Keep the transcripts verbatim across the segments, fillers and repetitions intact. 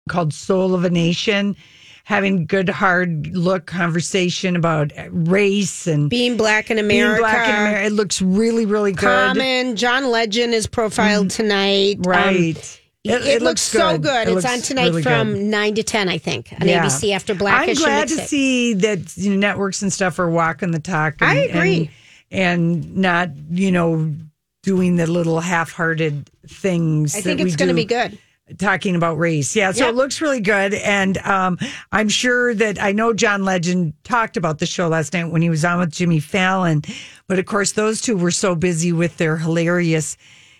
called Soul of a Nation, having good hard look conversation about race and being black in America. Being black in America. It looks really, really good. Common. John Legend is profiled mm, tonight. Right. Um, It, it, it looks, looks so good. It it's on tonight really from good. nine to ten, I think, on yeah. A B C after Blackish. I'm glad to see that you know, networks and stuff are walking the talk. And, I agree. And, and not, you know, doing the little half-hearted things. I think it's going to be good. Talking about race. Yeah, so yep. It looks really good. And um, I'm sure that I know John Legend talked about the show last night when he was on with Jimmy Fallon. But of course, those two were so busy with their hilarious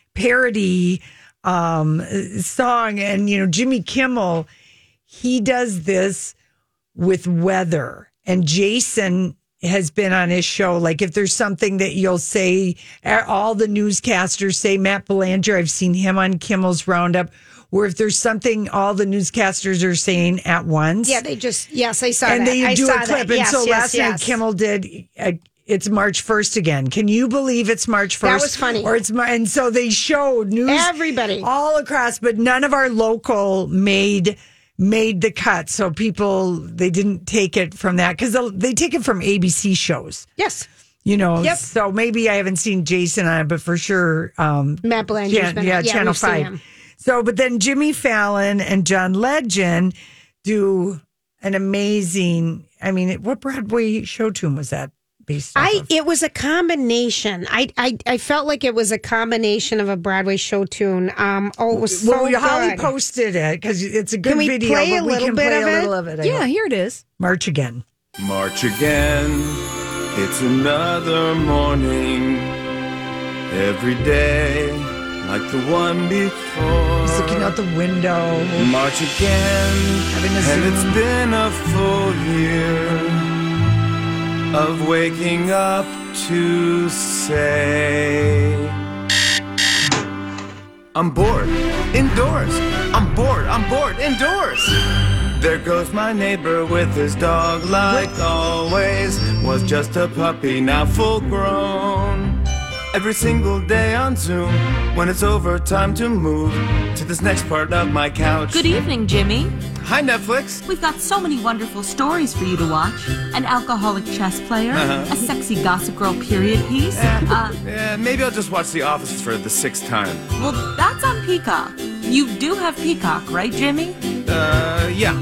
parody um, song. And, you know, Jimmy Kimmel, he does this with weather. And Jason has been on his show. Like if there's something that you'll say, all the newscasters say, Matt Belanger, I've seen him on Kimmel's Roundup, where if there's something all the newscasters are saying at once. Yeah, they just, yes, I saw and that. And they I do saw a clip. That. And yes, so yes, last yes. night Kimmel did, uh, it's March first again. Can you believe it's March first? That was funny. Or it's And so they showed news. Everybody. All across, but none of our local made made the cut. So people, they didn't take it from that because they take it from A B C shows. Yes. You know, yep. So maybe I haven't seen Jason on it, but for sure. Um, Matt Belanger's Jan- been yeah, yeah, Channel five. So, but then Jimmy Fallon and John Legend do an amazing, I mean, what Broadway show tune was that based off I of? It was a combination. I, I I felt like it was a combination of a Broadway show tune. Um, oh, it was so well, good. Holly posted it because it's a good can we video. Play but a we little can bit play of a it? little of it. I yeah, hope. Here it is. March again. March again. It's another morning. Every day, like the one before. He's looking out the window. March again. Having a and Zoom. It's been a full year of waking up to say, I'm bored indoors. I'm bored. I'm bored indoors. There goes my neighbor with his dog, like always. Was just a puppy, now full grown. Every single day on Zoom. When it's over, time to move to this next part of my couch. Good evening, Jimmy. Hi, Netflix. We've got so many wonderful stories for you to watch. An alcoholic chess player, uh-huh. a sexy Gossip Girl period piece. Uh, uh, yeah, maybe I'll just watch The Office for the sixth time. Well, that's on Peacock. You do have Peacock, right, Jimmy? Uh, yeah.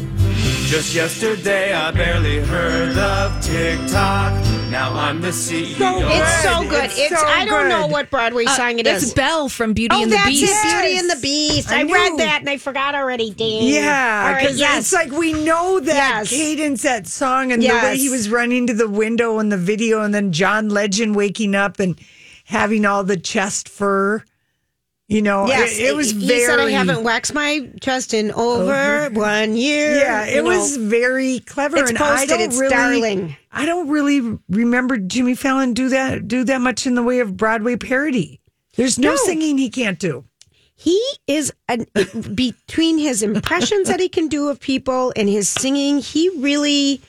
Just yesterday, I barely heard of TikTok. Now I'm the C E O. It's so good. It's, It's so I don't good. know what Broadway Uh, song it that's is. Belle from Beauty oh, and the that's Beast. it, Beauty Yes. and the Beast. I I, knew. read that and I forgot already, Dan. Yeah, All right, because yes. it's like we know that Yes. cadence, that song, and the way Yes. he was running to the window in the video, and then John Legend waking up and having all the chest fur. You know, Yes, it, it was he very. said I haven't waxed my chest in over one year. Yeah, it You know, was very clever, It's and I posted, don't it's really, darling. I don't really remember Jimmy Fallon do that do that much in the way of Broadway parody. There's no, No. singing he can't do. He is an, between his impressions that he can do of people and his singing. He really.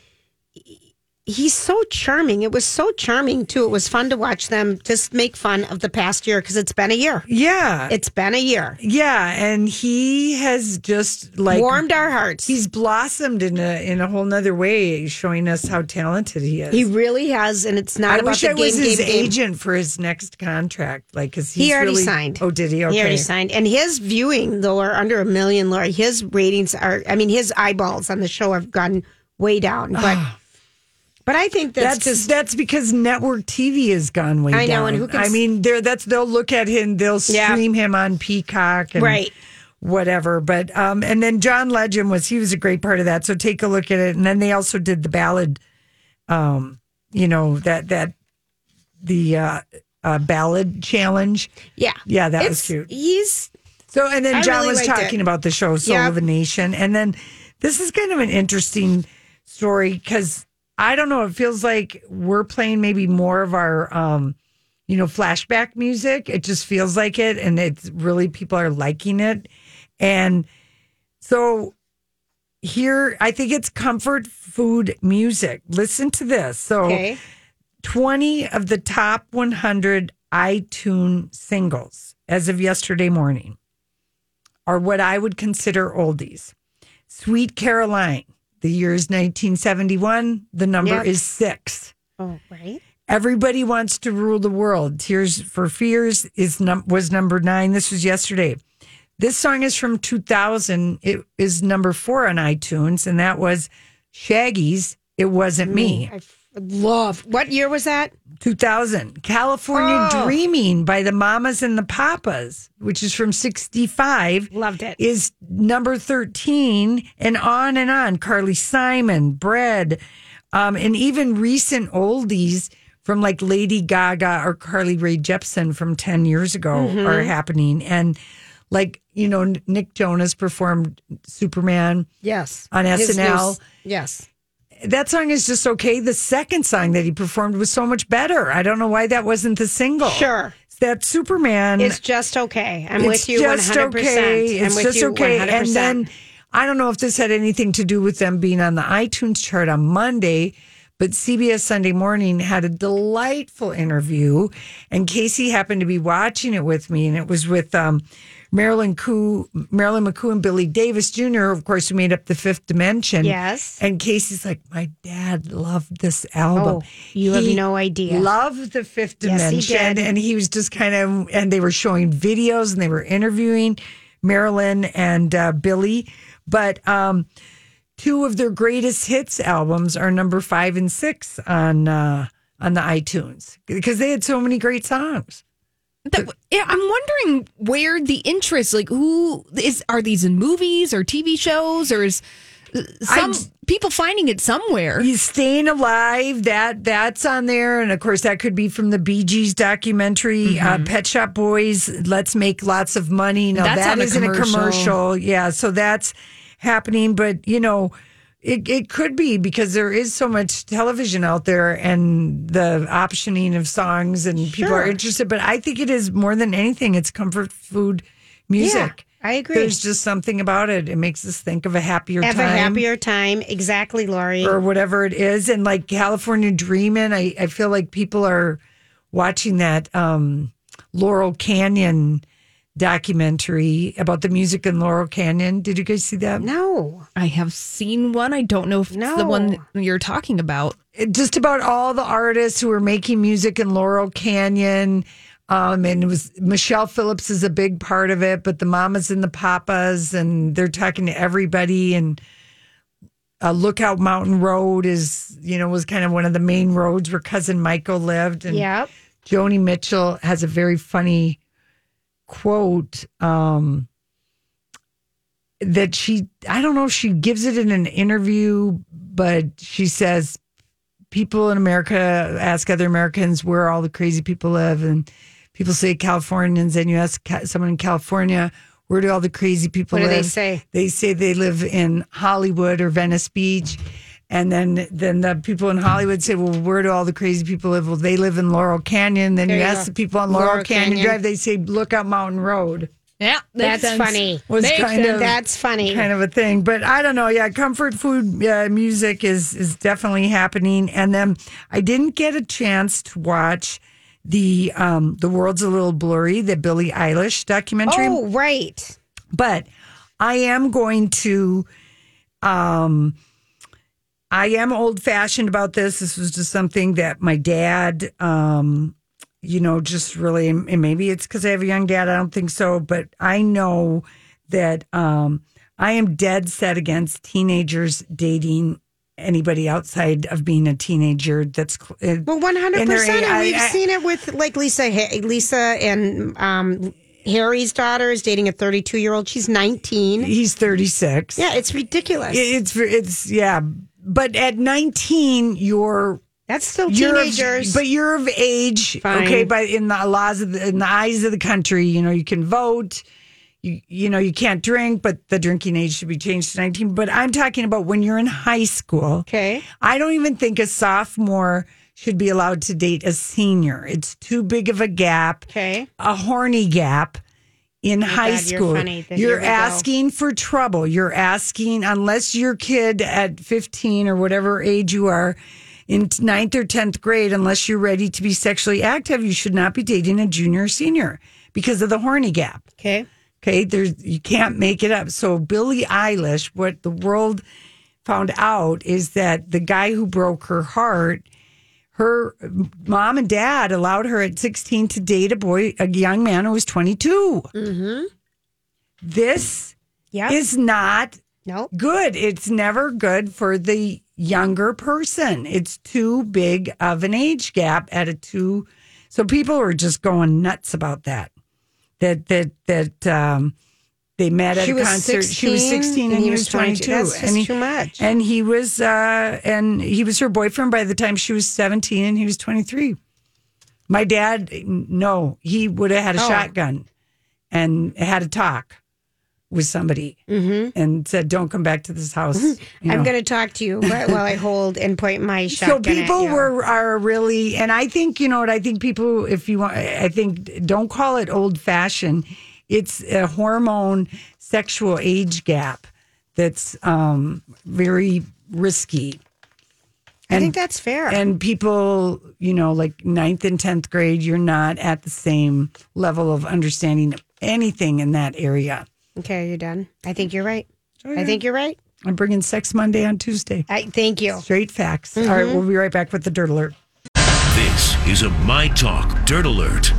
He's so charming. It was so charming, too. It was fun to watch them just make fun of the past year because it's been a year. Yeah, It's been a year. yeah, and he has just like Warmed our hearts. He's blossomed in a in a whole nother way, showing us how talented he is. He really has, and it's not I about wish the I was game, his game, game. agent for his next contract, like because He already signed. Oh, did he? Okay. He already signed. And his viewing, though, are under a million, Lori. His ratings are, I mean, his eyeballs on the show have gone way down. But but I think that's, That's just, that's because network T V has gone way I know, down. and who can I s- mean, they're that's they'll look at him, they'll Yeah. stream him on Peacock, and Right. whatever. But um, and then John Legend was he was a great part of that. So take a look at it. And then they also did the ballad, um, you know that that the uh, uh, ballad challenge. yeah. Yeah, that It's- was cute. He's, So, and then I John really was liked talking it. about the show Soul Yep. of a Nation. And then this is kind of an interesting story because I don't know, it feels like we're playing maybe more of our, um, you know, flashback music. It just feels like it. And it's really, people are liking it. And so here, I think it's comfort food music. Listen to this. So okay. twenty of the top one hundred iTunes singles as of yesterday morning are what I would consider oldies. Sweet Caroline. The year is nineteen seventy-one. The number Yep. is six. Oh, right. Everybody Wants to Rule the World. Tears for Fears is num- was number nine. This was yesterday. This song is from two thousand. It is number four on iTunes, and that was Shaggy's It Wasn't Me. I f- love. What year was that? two thousand. California Oh. Dreaming by the Mamas and the Papas, which is from sixty-five. Loved it. Is number thirteen, and on and on. Carly Simon, Bread, um, and even recent oldies from like Lady Gaga or Carly Rae Jepsen from ten years ago Mm-hmm. are happening. And like, you know, Nick Jonas performed Superman Yes. on His S N L. new- yes. That song is just okay. The second song that he performed was so much better. I don't know why that wasn't the single. Sure. That Superman. It's just okay. I'm it's with you just one hundred percent. okay. I'm It's with just you okay. one hundred percent. And then I don't know if this had anything to do with them being on the iTunes chart on Monday, but C B S Sunday Morning had a delightful interview, and Casey happened to be watching it with me, and it was with um, Marilyn Coo, Marilyn McCoo and Billy Davis Junior, of course, who made up the Fifth Dimension. Yes. And Casey's like, my dad loved this album. Oh, you have He no idea. Loved the Fifth Yes, he Dimension. did. And he was just kind of, and they were showing videos and they were interviewing Marilyn and uh, Billy. But um, two of their greatest hits albums are number five and six on uh, on the iTunes because they had so many great songs. That, yeah, I'm wondering where the interest, like, who is, are these in movies or T V shows, or is uh, some I- people finding it somewhere? He's Staying Alive, that that's on there. And of course, that could be from the Bee Gees documentary, uh, Pet Shop Boys, Let's Make Lots of Money. No, That's that on a isn't a commercial. commercial. Yeah, so that's happening. But, you know, it, it could be because there is so much television out there and the optioning of songs and people are interested. But I think it is more than anything, it's comfort food music. Yeah, I agree. There's just something about it. It makes us think of a happier Have time. a happier time. Exactly, Lori. Or whatever it is. And like California Dreamin', I, I feel like people are watching that um, Laurel Canyon documentary about the music in Laurel Canyon. Did you guys see that? No. I have seen one. I don't know if it's the No. one you're talking about. It- just about all the artists who were making music in Laurel Canyon. Um, and it was Michelle Phillips is a big part of it, but the Mamas and the Papas, and they're talking to everybody. And uh, Lookout Mountain Road is, you know, was kind of one of the main roads where Cousin Michael lived. And Yep. Joni Mitchell has a very funny quote um, that she, I don't know if she gives it in an interview, but she says, people in America ask other Americans where all the crazy people live. And people say Californians, and you ask ca- someone in California, where do all the crazy people What do live? they say? They say they live in Hollywood or Venice Beach. And then, then the people in Hollywood say, well, where do all the crazy people live? Well, they live in Laurel Canyon. Then There you you ask go. the people on Laurel, Laurel Canyon, Canyon. Drive, they say, Lookout Mountain Road. Yeah, That's funny. Was Makes kind of That's funny. kind of a thing. But I don't know. Yeah, comfort food uh, music is is definitely happening. And then I didn't get a chance to watch the um, The World's a Little Blurry, the Billie Eilish documentary. Oh, right. But I am going to, um, I am old fashioned about this. This was just something that my dad, um, you know, just really, and maybe it's because I have a young dad. I don't think so, but I know that um, I am dead set against teenagers dating anybody outside of being a teenager. That's uh, Well, one hundred in their percent. age. And I- we've I- seen it with like Lisa, Lisa and um, Harry's daughter is dating a thirty-two year old. She's nineteen. He's thirty-six. Yeah, it's ridiculous. It's it's yeah, but at nineteen, you're That's still you're of- teenagers. but you're of age. Fine. Okay, but in the laws of the, in the eyes of the country, you know, you can vote. You you know, you can't drink, but the drinking age should be changed to nineteen. But I'm talking about when you're in high school. Okay. I don't even think a sophomore should be allowed to date a senior. It's too big of a gap. Okay. A horny gap in high God, you're school. funny. Then You're here we go. asking for trouble. You're asking, unless your kid at fifteen or whatever age you are in ninth or tenth grade, unless you're ready to be sexually active, you should not be dating a junior or senior because of the horny gap. Okay. Okay, there's you can't make it up. So Billie Eilish, what the world found out is that the guy who broke her heart, her mom and dad allowed her at sixteen to date a boy, a young man who was twenty-two. Mm-hmm. This Yep. is not Nope. good. It's never good for the younger person. It's too big of an age gap at a two. So people were just going nuts about that. That that that um, they met at She a was concert. She was sixteen and he was twenty-two. That's just and he, too much. And he was uh, and he was her boyfriend by the time she was seventeen and he was twenty-three. My dad, no, he would have had a Oh. shotgun and had a talk with somebody Mm-hmm. and said, "Don't come back to this house." You I'm know. going to talk to you while while I hold and point my So shotgun at people you. were are really, and I think you know what I think. People, if you want, I think don't call it old fashioned. It's a hormone sexual age gap that's um, very risky. I think that's fair. And people, you know, like ninth and tenth grade, you're not at the same level of understanding of anything in that area. Okay, you're done. I think you're right. I think you're right. I'm bringing Sex Monday on Tuesday. I thank you. Straight facts. All right, we'll be right back with the Dirt Alert. This is a My Talk Dirt Alert.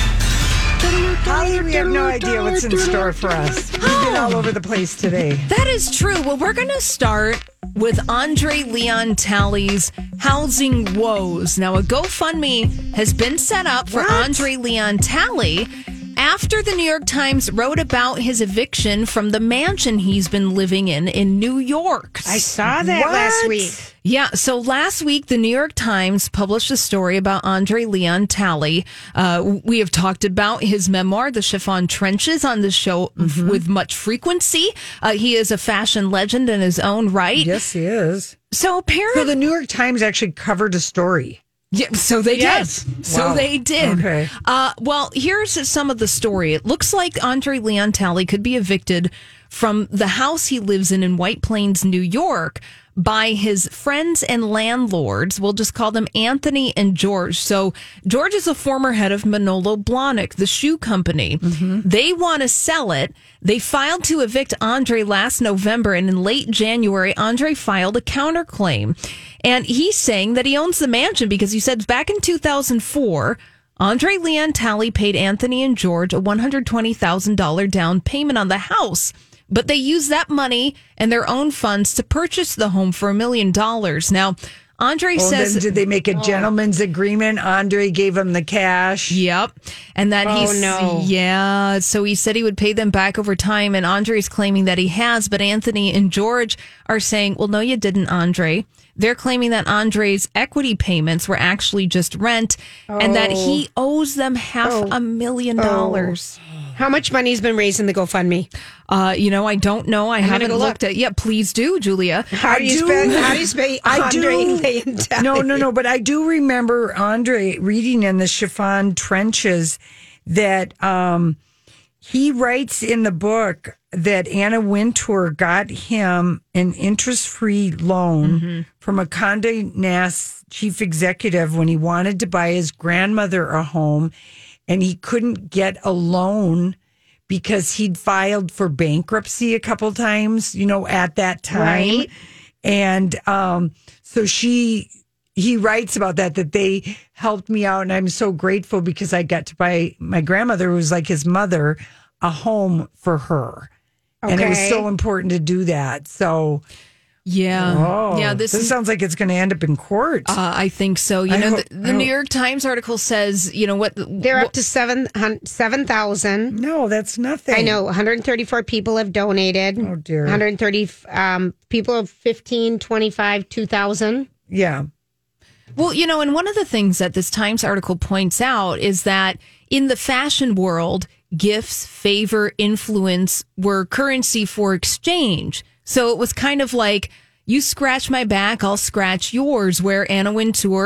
Holly, we have no idea what's in store for us. We've been all over the place today. That is true. Well, we're going to start with Andre Leon Talley's housing woes. Now, a GoFundMe has been set up for What? Andre Leon Talley after the New York Times wrote about his eviction from the mansion he's been living in in New York. I saw that What? last week. Yeah, so last week, the New York Times published a story about Andre Leon Talley. Uh, we have talked about his memoir, The Chiffon Trenches, on the show Mm-hmm. with much frequency. Uh, he is a fashion legend in his own right. Yes, he is. So So apparently, the New York Times actually covered a story. yeah, so they Yes. did. So Wow. they did. Okay. Uh, well, here's some of the story. It looks like Andre Leon Talley could be evicted from the house he lives in in White Plains, New York, by his friends and landlords. We'll just call them Anthony and George. So George is a former head of Manolo Blahnik, the shoe company. They want to sell it. They filed to evict Andre last November, and in late January, Andre filed a counterclaim. And he's saying that he owns the mansion because he said back in two thousand four, Andre Leon Talley paid Anthony and George a one hundred twenty thousand dollars down payment on the house. But they used that money and their own funds to purchase the home for a million dollars. Now, Andre Oh, says, then did they make a gentleman's agreement? Andre gave him the cash. yep. And that Oh, he's, no. yeah. So he said he would pay them back over time. And Andre's claiming that he has. But Anthony and George are saying, well, no, you didn't, Andre. They're claiming that Andre's equity payments were actually just rent and that he owes them half Oh. a million dollars. How much money's been raised in the GoFundMe? Uh, you know, I don't know. I haven't go looked look. at. Yeah, please do, Julia. How do you do- spend? How do you spend? I do. Andre Leon Talley? No, no, no. But I do remember Andre reading in the Chiffon Trenches that um, he writes in the book that Anna Wintour got him an interest-free loan from a Condé Nast chief executive when he wanted to buy his grandmother a home, and he couldn't get a loan because he'd filed for bankruptcy a couple times, you know, at that time. Right. And um, so she, he writes about that, that they helped me out. And I'm so grateful because I got to buy my grandmother, who was like his mother, a home for her. And it was Okay. so important to do that. So, Yeah. oh, yeah. This, this is. sounds like it's going to end up in court. Uh, I think so. You I know, hope- the, I the New hope- York Times article says, you know what? They're up to seven hun- seven thousand. no, that's nothing. I know one hundred thirty-four people have donated. Oh, dear. one hundred thirty um, people of fifteen, twenty-five, two thousand. Yeah. Well, you know, and one of the things that this Times article points out is that in the fashion world, gifts, favor, influence were currency for exchange. So it was kind of like, you scratch my back, I'll scratch yours, where Anna Wintour,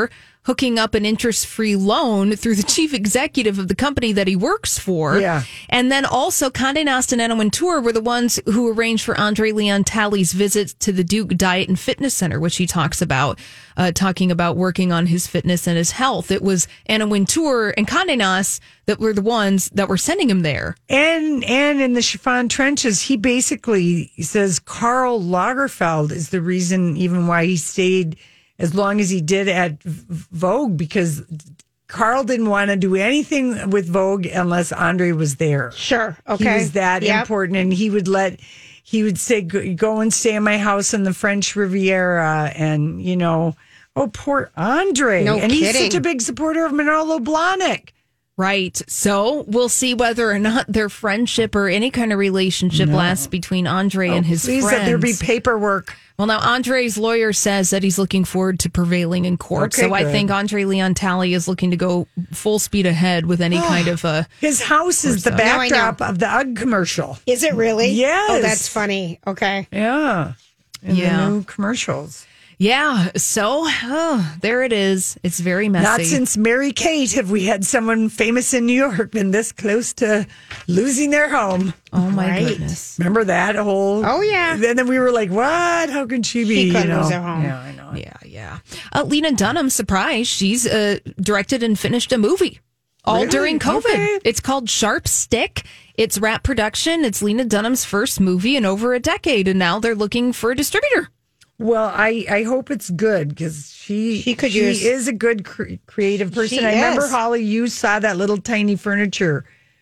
hooking up an interest-free loan through the chief executive of the company that he works for. Yeah. And then also Condé Nast and Anna Wintour were the ones who arranged for Andre Leon Talley's visit to the Duke Diet and Fitness Center, which he talks about, uh, talking about working on his fitness and his health. It was Anna Wintour and Condé Nast that were the ones that were sending him there. And and in the chiffon trenches, he basically says Karl Lagerfeld is the reason even why he stayed as long as he did at Vogue, because Carl didn't want to do anything with Vogue unless Andre was there. Sure. Okay. He was that Yep. important. And he would let, he would say, go go and stay in my house in the French Riviera. And, you know, oh, poor Andre. No and he's kidding. such a big supporter of Manolo Blahnik. Right. So we'll see whether or not their friendship or any kind of relationship lasts between Andre and his Please friends. let there be paperwork. Well, now Andre's lawyer says that he's looking forward to prevailing in court. Okay, so I good. think Andre Leon Talley is looking to go full speed ahead with any kind of a. His house is the so. Now I know. backdrop of the UGG commercial. Is it really? Yes. Oh, that's funny. Okay. Yeah. In Yeah. the new commercials. Yeah. So oh, there it is. It's very messy. Not since Mary Kate have we had someone famous in New York been this close to losing their home. oh my Right. goodness. Remember that whole? Oh, yeah. And then we were like, "What? How can she be?" She couldn't you know? lose her home. Yeah, I know. Yeah, yeah. Uh, Lena Dunham, surprise, she's uh, directed and finished a movie all Really? during COVID. Okay. It's called Sharp Stick. It's Rat Production. It's Lena Dunham's first movie in over a decade, and now they're looking for a distributor. Well, I, I hope it's good because she She could she use- is a good cre- creative person. She I remember is. Holly, you saw that little tiny furniture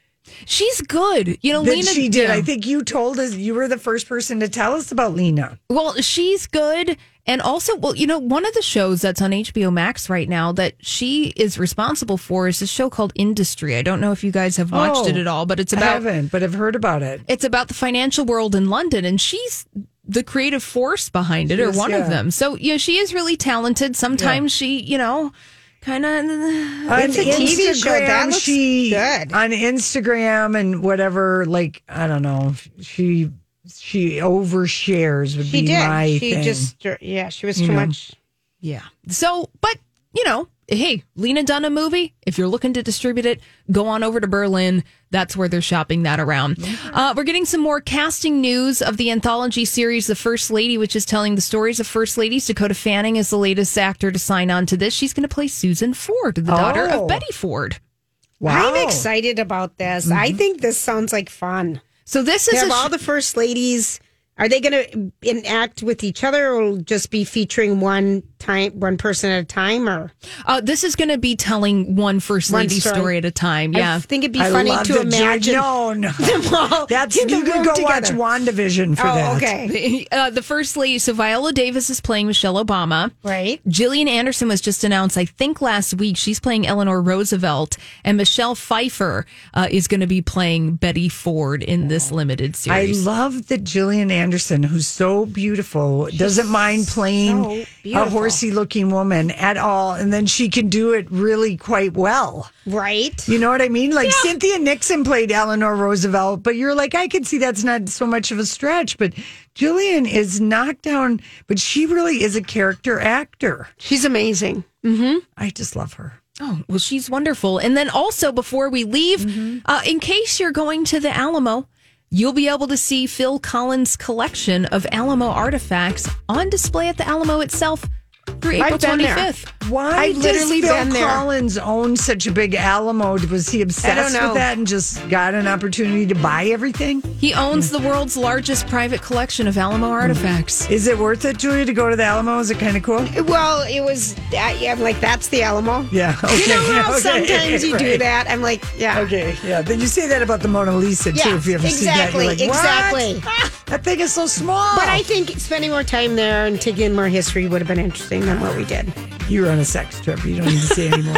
She's good. You know, that Lena she did. yeah. I think you told us you were the first person to tell us about Lena. Well, she's good. And also, well, you know, one of the shows that's on H B O Max right now that she is responsible for is a show called Industry. I don't know if you guys have watched Oh, it at all, but it's I about haven't, but I've heard about it. it's about the financial world in London, and she's the creative force behind it, or Yes, one yeah. of them. So, you know, she is really talented. Sometimes she, you know, kind of. On It's a T V show. That looks she, good. On Instagram and whatever, like, I don't know, she she overshares would She be did. my she thing. just, yeah, she was You too know. much. Yeah. So, but, you know, hey, Lena Dunham movie, if you're looking to distribute it, go on over to Berlin. That's where they're shopping that around. Uh, we're getting some more casting news of the anthology series, The First Lady, which is telling the stories of First Ladies. Dakota Fanning is the latest actor to sign on to this. She's going to play Susan Ford, the daughter Oh. of Betty Ford. Wow. I'm excited about this. I think this sounds like fun. So this They is have a all sh- the first ladies. Are they going to enact with each other, or will just be featuring one time, one person at a time? Or uh, this is going to be telling one First One Lady story. story at a time. Yeah. I think it'd be I funny love to the J- imagine No, no. them all. That's in the you can room go together. watch WandaVision for Oh, that. okay, Uh, the First Lady. So Viola Davis is playing Michelle Obama. right. Gillian Anderson was just announced, I think last week. She's playing Eleanor Roosevelt, and Michelle Pfeiffer uh, is going to be playing Betty Ford in this limited I series. love that Gillian Anderson, who's so beautiful, doesn't mind playing so a beautiful. horsey looking woman at all. And then she can do it really quite well. Right. You know what I mean? Like Cynthia Nixon played Eleanor Roosevelt, but you're like, I can see that's not so much of a stretch. But Gillian is knocked down, but she really is a character actor. She's amazing. I just love her. Oh, well, she's wonderful. And then also, before we leave, Mm-hmm. uh, in case you're going to the Alamo, you'll be able to see Phil Collins' collection of Alamo artifacts on display at the Alamo itself through April I've been there. twenty-fifth. Why I've does literally Phil been there. Collins own such a big Alamo? Was he obsessed know. with that and just got an opportunity to buy everything? He owns the world's largest private collection of Alamo artifacts. Is it worth it, Julia, to go to the Alamo? Is it kind of cool? Well, it was. Uh, yeah, I'm like, that's the Alamo. Yeah. Okay. You know how okay, sometimes you do right. that. I'm like, yeah. Okay. Yeah. Then you say that about the Mona Lisa too. Yeah, if you ever see that, exactly, you're like, exactly. "What? That thing is so small. But I think spending more time there and taking in more history would have been interesting than what we did. you were on a sex trip. You don't need to say anymore.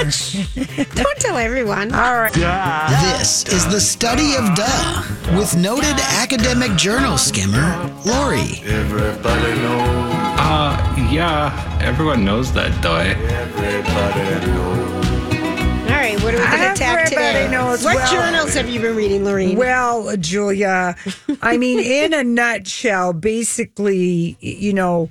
Don't tell everyone. All right. This is the study of duh with noted academic journal skimmer Lori. Everybody knows. Uh, yeah, everyone knows that, though. Everybody knows. All right, what are we going to tap Everybody today? knows What well. journals have you been reading, Lorene? Well, Julia, I mean, in a nutshell, basically, you know,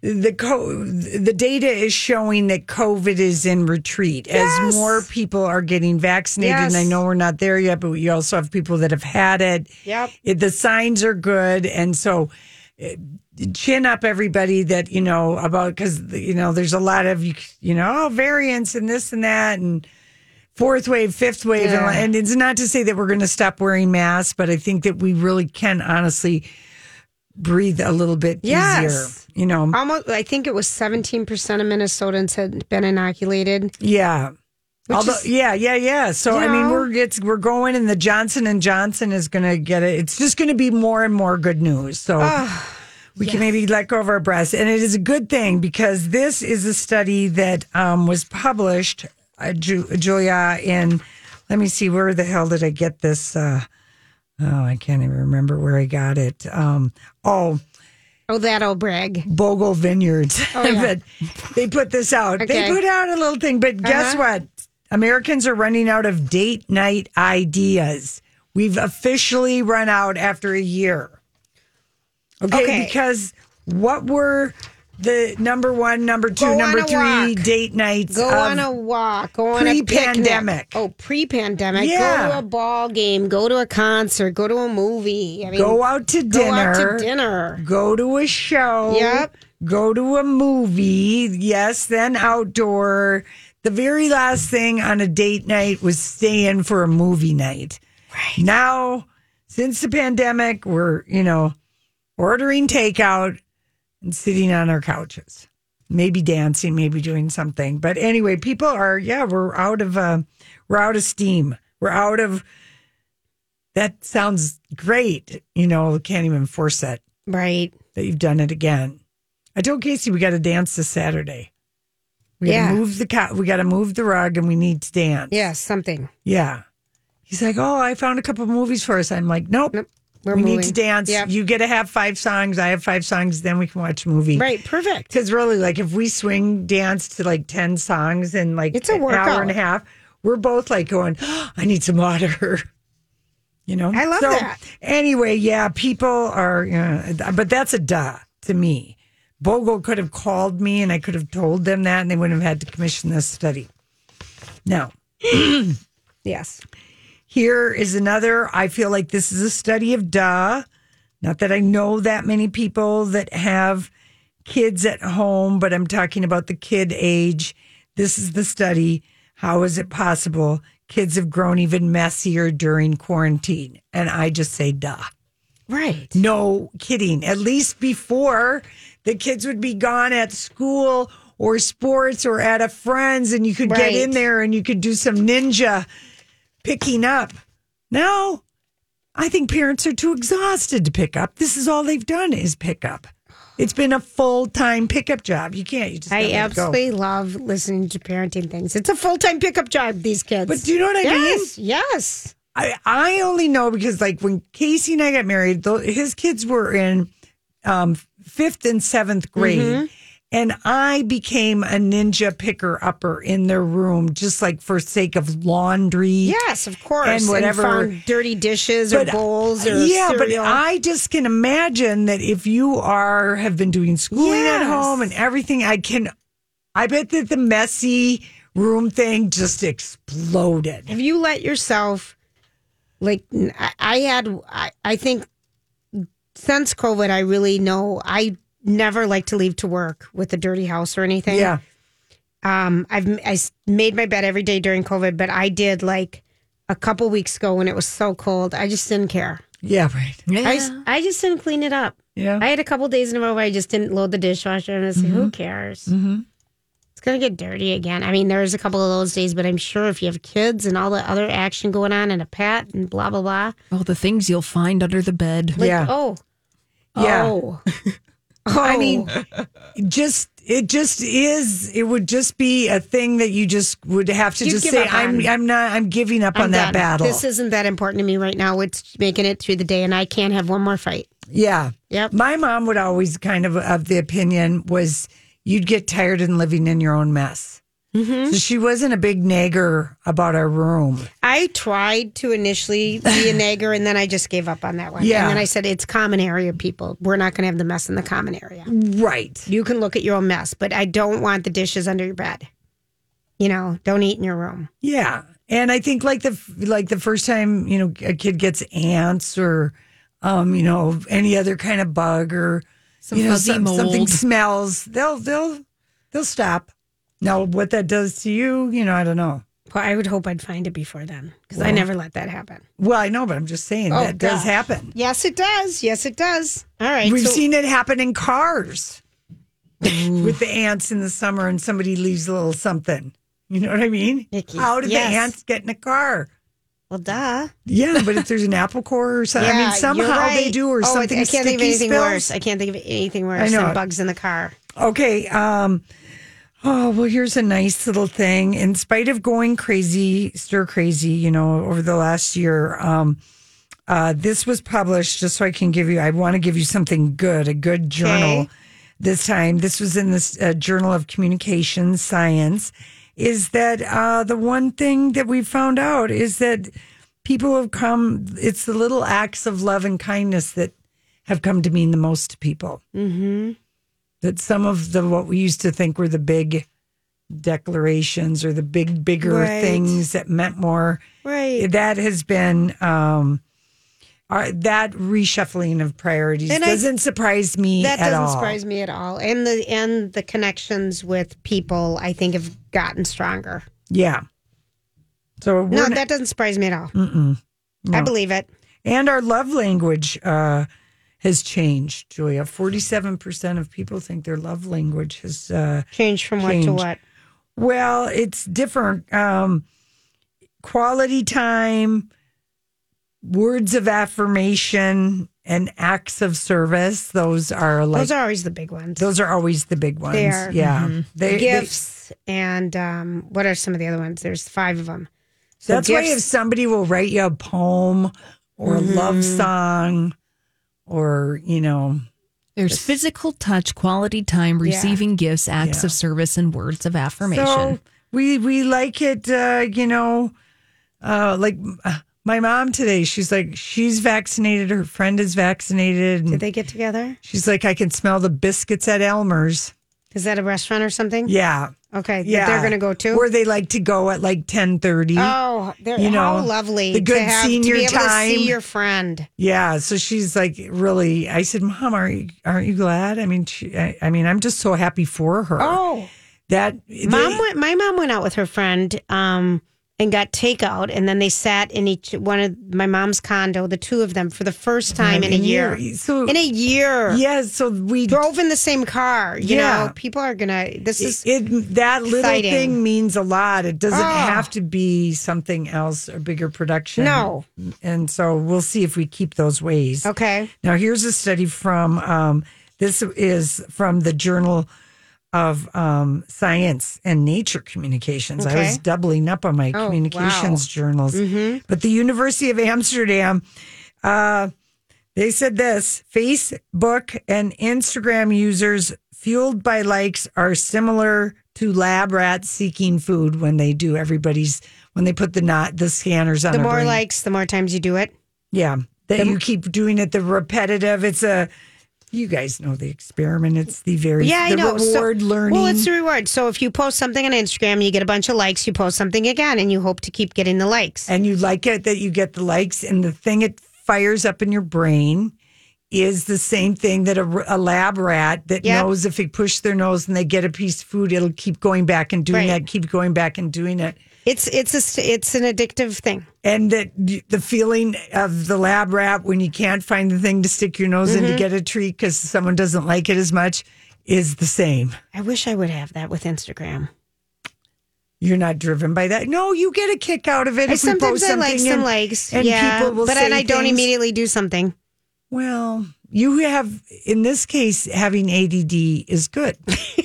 the co- the data is showing that COVID is in retreat Yes. as more people are getting vaccinated. Yes. And I know we're not there yet, but you also have people that have had it. Yep. It, the signs are good. And so eh, chin up everybody that, you know, about, because, you know, there's a lot of, you, you know, oh, variants and this and that and fourth wave, fifth wave. Yeah. And, and it's not to say that we're going to stop wearing masks, but I think that we really can honestly breathe a little bit Yes. easier. You know, Almost, I think it was seventeen percent of Minnesotans had been inoculated. yeah. Although, is- yeah, yeah, yeah. So You I mean, know? we're it's we're going, and the Johnson and Johnson is going to get it. It's just going to be more and more good news. So we can maybe let go of our breaths, and it is a good thing because this is a study that um, was published, uh, Ju- Julia. In let me see, where the hell did I get this? Uh, oh, I can't even remember where I got it. Um, oh. Oh, that old brag. Bogle Vineyards. Oh, yeah. But they put this out. They Okay. put out a little thing, but guess Uh-huh. what? Americans are running out of date night ideas. We've officially run out after a year. Okay, Okay. because what were the number one, number two, Go on number a three walk. date nights? Go of- on a walk. Go on a pre-pandemic. picnic. Oh, pre-pandemic. Yeah. Go to a ball game. Go to a concert. Go to a movie. I mean, Go out to dinner. Go out to dinner. Go to a show. Yep. Go to a movie. Yes, then outdoor. The very last thing on a date night was staying for a movie night. Right. Now, since the pandemic, we're, you know, ordering takeout and sitting on our couches. Maybe dancing, maybe doing something. But anyway, people are, yeah, we're out of uh, we're out of steam. We're out of that sounds great. You know, can't even force it Right. that you've done it again. I told Casey we got to dance this Saturday. We got to Yeah. move the co- we got to move the rug and we need to dance. Yeah, something. Yeah. He's like, oh, I found a couple of movies for us. I'm like, nope. Nope. We're we moving. need to dance. Yep. You get to have five songs. I have five songs. Then we can watch a movie. Right. Perfect. Because really, like, if we swing dance to like ten songs in like It's a an workout. hour and a half, we're both like going, oh, I need some water. You know? I love So, that. Anyway, yeah, people are, uh, but that's a duh to me. Bogle could have called me and I could have told them that and they wouldn't have had to commission this study. Now, Yes. here is another, I feel like this is a study of duh. Not that I know that many people that have kids at home, but I'm talking about the kid age. This is the study. How is it possible kids have grown even messier during quarantine? And I just say duh. Right. No kidding. At least before, the kids would be gone at school or sports or at a friend's and you could get Right. in there and you could do some ninja picking up. Now, I think parents are too exhausted to pick up. This is all they've done is pick up. It's been a full-time pickup job. You can't. You just I gotta let it go. absolutely love listening to parenting things. It's a full time pickup job, these kids. But do you know what I mean? yes, Yes. I, I only know because, like, when Casey and I got married, tho- his kids were in um, fifth and seventh grade. Mm-hmm. And I became a ninja picker upper in their room, just like for sake of laundry. Yes, of course. And whatever. found dirty dishes or But, bowls or yeah, but cereal. I just can imagine that if you are have been doing schooling at Yes. home and everything, I can. I bet that the messy room thing just exploded. Have you let yourself, like, I, I had, I, I think since COVID, I really know I never like to leave to work with a dirty house or anything. Yeah, Um, I've I s- made my bed every day during COVID, but I did like a couple weeks ago when it was so cold. I just didn't care. yeah, right. Yeah. I, s- I just didn't clean it up. Yeah. I had a couple days in a row where I just didn't load the dishwasher, and I was like, who cares? Mm-hmm. It's gonna get dirty again. I mean, there's a couple of those days, but I'm sure if you have kids and all the other action going on and a pet and blah blah blah, Oh, the things you'll find under the bed. like, Yeah. oh, Yeah. oh, I mean, just it just is. It would just be a thing that you just would have to You'd just give say, up "I'm, on. I'm not. I'm giving up I'm on that done. battle." This isn't that important to me right now. It's making it through the day, and I can't have one more fight. Yeah. Yep. My mom would always kind of of the opinion was you'd get tired in living in your own mess. Mm-hmm. So she wasn't a big nagger about our room. I tried to initially be a nagger, and then I just gave up on that one. Yeah. And then I said, it's common area people. We're not going to have the mess in the common area. Right. You can look at your own mess, but I don't want the dishes under your bed. You know, don't eat in your room. Yeah. And I think like the like the first time, you know, a kid gets ants or, um, you know, any other kind of bug or, Some you know, fuzzy some, mold. something smells, they'll, they'll, they'll stop. Now, what that does to you, you know, I don't know. Well, I would hope I'd find it before then, because I never let that happen. Well, I know, but I'm just saying Oh, that does gosh. happen. Yes, it does. Yes, it does. All right. We've so- seen it happen in cars with the ants in the summer and somebody leaves a little something. You know what I mean? Icky. How did Yes. the ants get in a car? Well, duh. Yeah, but if there's an apple core or something, I mean, Yeah, somehow you're right. they do or oh, I something. th- I can't think of sticky anything spills. worse. I can't think of anything worse I know than it. bugs in the car. Okay. Um, oh, well, here's a nice little thing. In spite of going crazy, stir crazy, you know, over the last year, um, uh, this was published just so I can give you, I want to give you something good, a good journal Okay. this time. This was in this uh, Journal of Communications Science. Is that uh, the one thing that we found out is that people have come, it's the little acts of love and kindness that have come to mean the most to people. Mm-hmm. That some of the what we used to think were the big declarations or the big bigger Right. things that meant more, Right. that has been um uh, that reshuffling of priorities And I- doesn't surprise me That at doesn't all. surprise me at all. And the and the connections with people, I think, have gotten stronger. Yeah, so we're No, not- that doesn't surprise me at all. Mm-mm. I No. believe it. And our love language uh has changed, Julia. forty-seven percent of people think their love language has uh Change from what to Change. what? Well, it's different. Um, quality time, words of affirmation, and acts of service. Those are like Those are always the big ones. those are always the big ones. They are. Yeah, Mm-hmm. they, they- Gifts and um, what are some of the other ones? There's five of them. So that's why if gifts- somebody will write you a poem or Mm-hmm. a love song, or you know, There's physical touch, quality time, receiving gifts, acts Yeah. of service, and words of affirmation. so we we like it. Uh, you know, uh, like. Uh, my mom today, she's like, she's vaccinated. Her friend is vaccinated. Did And they get together? she's like, I can smell the biscuits at Elmer's. Is that a restaurant or something? Yeah. Okay. that Yeah. They're going to go to? Where they like to go at like ten thirty. Oh, they're You how know, lovely. the good to have, senior to be able time. to see your friend. Yeah. So she's like, really, I said, Mom, aren't you, aren't you glad? I mean, she, I, I mean, I'm just so happy for her. Oh, That mom they- went. My mom went out with her friend um, and got takeout, and then they sat in each one of my mom's condo, the two of them, for the first time in a year. So In a year, yeah. So we drove in the same car. You Yeah. know, people are gonna. This is it, that little exciting. thing means a lot. It doesn't Oh. have to be something else, a bigger production. No. And so we'll see if we keep those ways. okay. Now, here's a study from um, this is from the Journal of um, Science and Nature Communications. I Okay. was doubling up on my Oh, communications wow. journals. Mm-hmm. But the University of Amsterdam, uh, they said this: Facebook and Instagram users fueled by likes are similar to lab rats seeking food when they do everybody's when they put the not the scanners on. The a more brain. likes, the more times you do it. Yeah, that The- you keep doing it, the repetitive. It's a, you guys know the experiment. It's the very, Yeah, I the know. So- reward learning. Well, it's the reward. So if you post something on Instagram, you get a bunch of likes. You post something again, and you hope to keep getting the likes. and you like it that you get the likes, and the thing it fires up in your brain is the same thing that a, a lab rat that Yep. knows if they push their nose and they get a piece of food, it'll keep going back and doing Right. that, keep going back and doing it. It's it's a it's an addictive thing. And that the feeling of the lab rat when you can't find the thing to stick your nose Mm-hmm. in to get a treat because someone doesn't like it as much is the same. I wish I would have that with Instagram. You're not driven by that. No, you get a kick out of it. I if we sometimes post I like something some and- likes, and yeah, people will but say then I don't things. immediately do something. Well, you have, in this case, having A D D is good.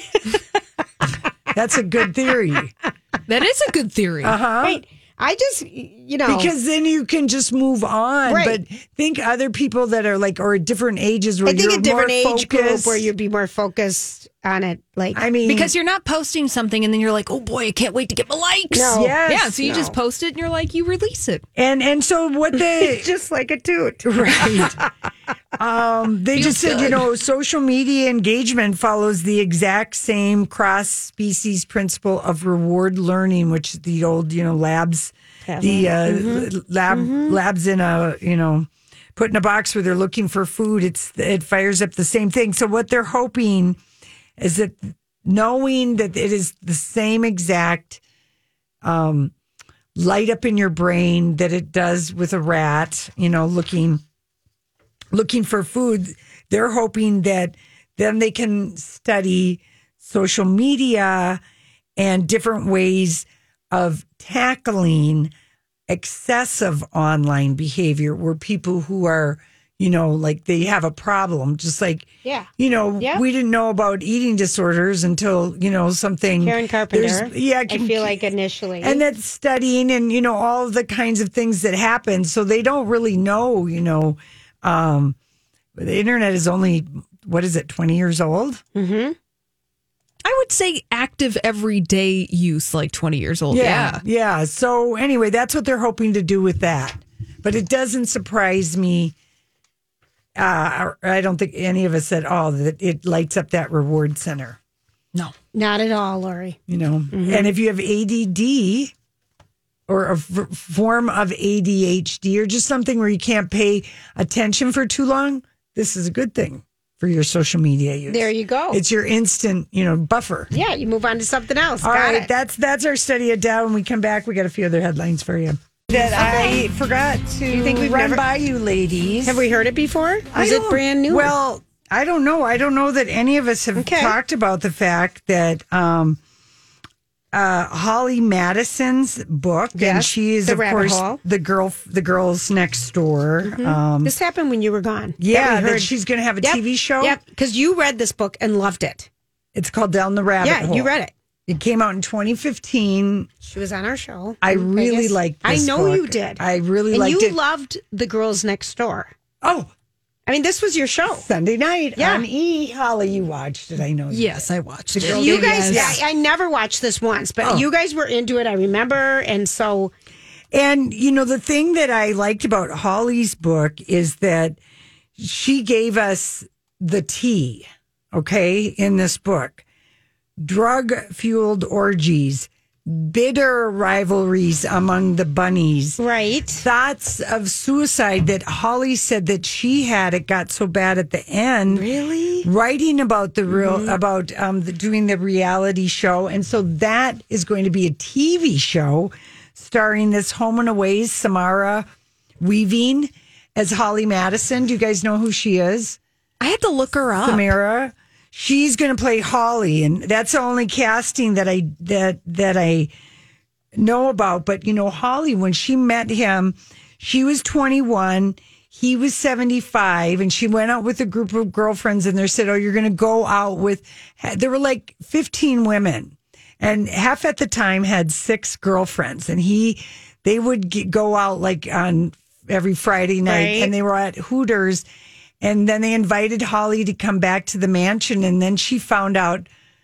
That's a good theory. That is a good theory. Uh-huh. Right? I just you know Because then you can just move on. Right. But think other people that are like, or at different ages where I think you're a different more age group focused. where you'd be more focused. on it. Like, I mean, Because you're not posting something and then you're like, oh boy, I can't wait to get my likes. No. Yes, yeah, so you no. just post it and you're like, you release it. and and so what they just like a toot. right. Um, they Feels just said, good. you know, social media engagement follows the exact same cross species principle of reward learning, which is the old, you know, labs, the uh, Mm-hmm. lab labs in a, you know, put in a box where they're looking for food. It's it fires up the same thing. So what they're hoping is that knowing that it is the same exact um, light up in your brain that it does with a rat, you know, looking looking for food, they're hoping that then they can study social media and different ways of tackling excessive online behavior where people who are, you know, like they have a problem, just like, Yeah. you know, Yeah. we didn't know about eating disorders until, you know, something. Karen Carpenter. there's- Yeah, I feel like initially. and that's studying and, you know, all of the kinds of things that happen. So they don't really know, you know, um, the internet is only, what is it, twenty years old? Mm-hmm. I would say active everyday use, like twenty years old. Yeah. Yeah. So anyway, that's what they're hoping to do with that. But it doesn't surprise me. Uh, I don't think any of us at all that it lights up that reward center. No. Not at all, Lori. You know, and if you have A D D or a f- form of A D H D or just something where you can't pay attention for too long, this is a good thing for your social media use. There you go. It's your instant, you know, buffer. Yeah, you move on to something else. All Got right, it. that's that's our study of Dow. When we come back, we got a few other headlines for you that I forgot to You think we've run never- by you, ladies. Have we heard it before? I Is it don't- brand new? Well, I don't know. I don't know that any of us have Okay. talked about the fact that um, uh, Holly Madison's book, and Yes, she is The of Rabbit course Hole. the girl, the girls next door. Um, this happened when you were gone. yeah, we that heard. she's going to have a Yep, T V show. Yep, because you read this book and loved it. It's called Down the Rabbit Yeah, Hole. you read it. It came out in twenty fifteen. She was on our show. I in really Vegas. liked I this know book. you did. I really and liked you it. loved The Girls Next Door. Oh, I mean, this was your show. Sunday night Yeah. on E! Holly, you watched it. I know. You Yes, I watched it. girl- You guys, Yes. I, I never watched this once, but Oh. you guys were into it. I remember, and so And, you know, the thing that I liked about Holly's book is that she gave us the tea, okay, in this book. Drug fueled orgies, bitter rivalries among the bunnies, right. thoughts of suicide that Holly said that she had. It got so bad at the end. Really? Writing about the real, about um, the, doing the reality show. And so that is going to be a T V show starring this Home and Away's Samara Weaving as Holly Madison. Do you guys know who she is? I had to look her up. Samara. She's going to play Holly, and that's the only casting that I that that I know about. But you know, Holly, when she met him, she was twenty-one, he was seventy-five, and she went out with a group of girlfriends, and they said, "Oh, you're going to go out with." There were like fifteen women, and half at the time had six girlfriends, and he they would get, go out like on every Friday night, Right. and they were at Hooters. And then they invited Holly to come back to the mansion. And then she found out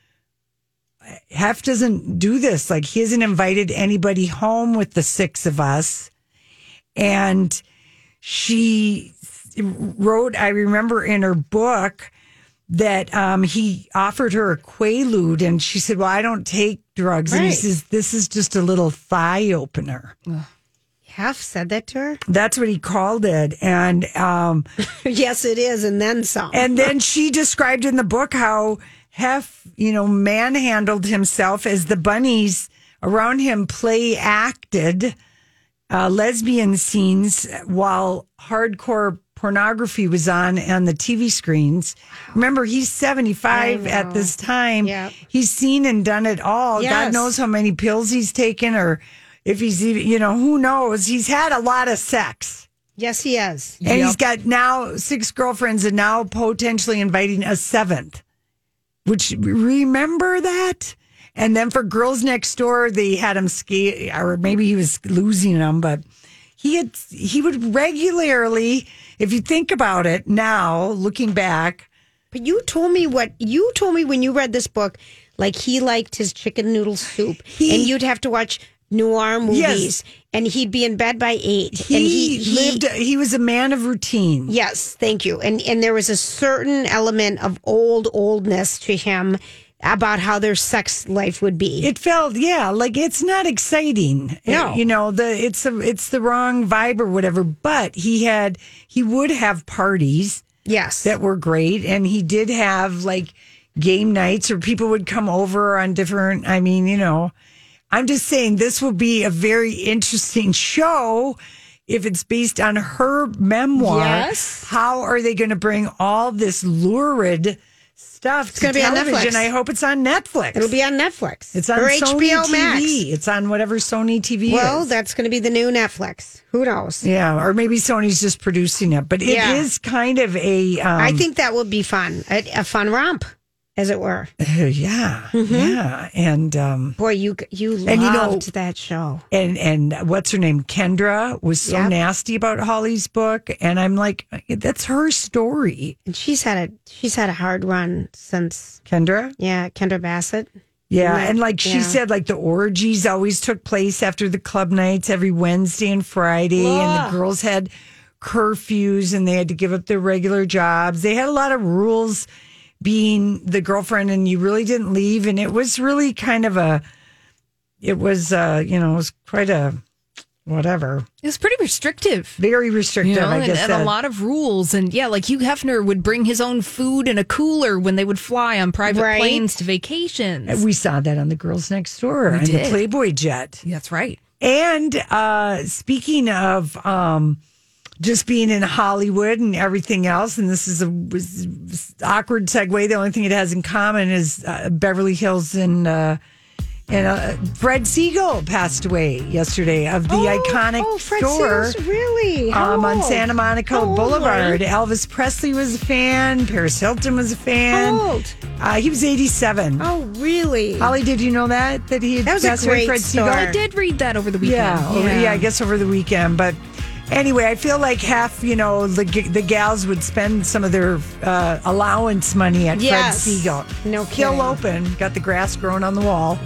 Hef doesn't do this. Like, he hasn't invited anybody home with the six of us. And she wrote, I remember in her book, that um, he offered her a Quaalude. And she said, well, I don't take drugs. And he Right. says, this is just a little thigh opener. Half said that to her. That's what he called it. And, um, Yes, it is, and then some. And then she described in the book how Hef, you know, manhandled himself as the bunnies around him play acted uh, lesbian scenes while hardcore pornography was on on the T V screens. Remember, he's seventy-five at this time. Yep. He's seen and done it all. Yes. God knows how many pills he's taken, or if he's even, you know, who knows? He's had a lot of sex. Yes, he is. And he's got now six girlfriends and now potentially inviting a seventh. Which, remember that? And then for Girls Next Door, they had him skate, or maybe he was losing them, but he had he would regularly, if you think about it now, looking back, But you told me what you told me when you read this book. Like he liked his chicken noodle soup, He- and you'd have to watch noir movies, Yes. and he'd be in bed by eight. He, and he, he lived. He was a man of routine. Yes, thank you. And and there was a certain element of old oldness to him about how their sex life would be. It felt, yeah, like it's not exciting. No. you know the it's a it's the wrong vibe or whatever. But he had he would have parties yes, that were great, and he did have like game nights or people would come over on different. I mean, you know, I'm just saying this will be a very interesting show. If it's based on her memoir, Yes. how are they going to bring all this lurid stuff to gonna be on television? Netflix. I hope it's on Netflix. it'll be on Netflix. It's on or Sony H B O T V. Max. It's on whatever Sony T V Well, is. that's going to be the new Netflix. Who knows? Yeah, or maybe Sony's just producing it. But it is Yeah. kind of a. Um, I think that would be fun, a, a fun romp, as it were. yeah, yeah, and um, Boy, you you loved And you know- that show. and and what's her name? Kendra was so Yep. nasty about Holly's book, and I'm like, that's her story. And she's had a she's had a hard run since Kendra, yeah, Kendra Bassett. yeah, Yeah, and like she yeah. said, like the orgies always took place after the club nights every Wednesday and Friday, and the girls had curfews and they had to give up their regular jobs. They had a lot of rules. Being the girlfriend, and you really didn't leave, and it was really kind of a, it was, uh, you know, it was quite a, whatever, It was pretty restrictive. very restrictive. You know, I and, guess and a that- lot of rules. And yeah, like Hugh Hefner would bring his own food in a cooler when they would fly on private Right. planes to vacations. we saw that on the Girls Next Door and the did. Playboy jet. That's right. And uh, speaking of um, just being in Hollywood and everything else, and this is a was, was awkward segue. The only thing it has in common is uh, Beverly Hills and uh, and uh, Fred Siegel passed away yesterday of the iconic oh, Fred store. Sears, really? How Um, on old? Santa Monica How old Boulevard. were you? Elvis Presley was a fan. Paris Hilton was a fan. How old? Uh, he was eighty-seven. Oh, really? Holly, did you know that? That he had That was a passed away, great Fred Siegel? story. I did read that over the weekend. Yeah, over, yeah, I guess over the weekend. But anyway, I feel like half, you know, the g- the gals would spend some of their uh, allowance money at Yes. Fred Siegel. No Kill kidding. open, got the grass growing on the wall.